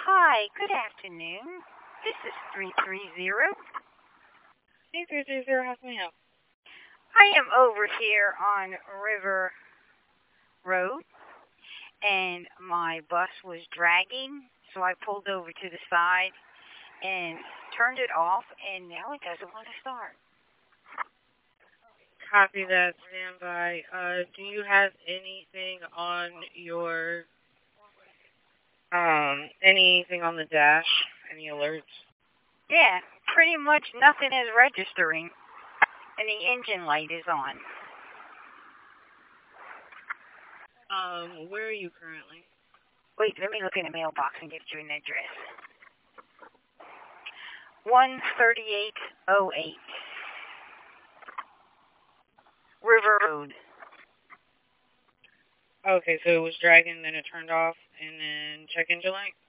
Hi, good afternoon. This is 330. 330, how can I help? I am over here on River Road, and my bus was dragging, so I pulled over to the side and turned it off, and now it doesn't want to start. Copy that, standby. Do you have anything on your, anything on the dash? Any alerts? Yeah, pretty much nothing is registering, and the engine light is on. Where are you currently? Wait, let me look in the mailbox and get you an address. 13808 River Road. Okay, so it was dragging, then it turned off, and then check engine light?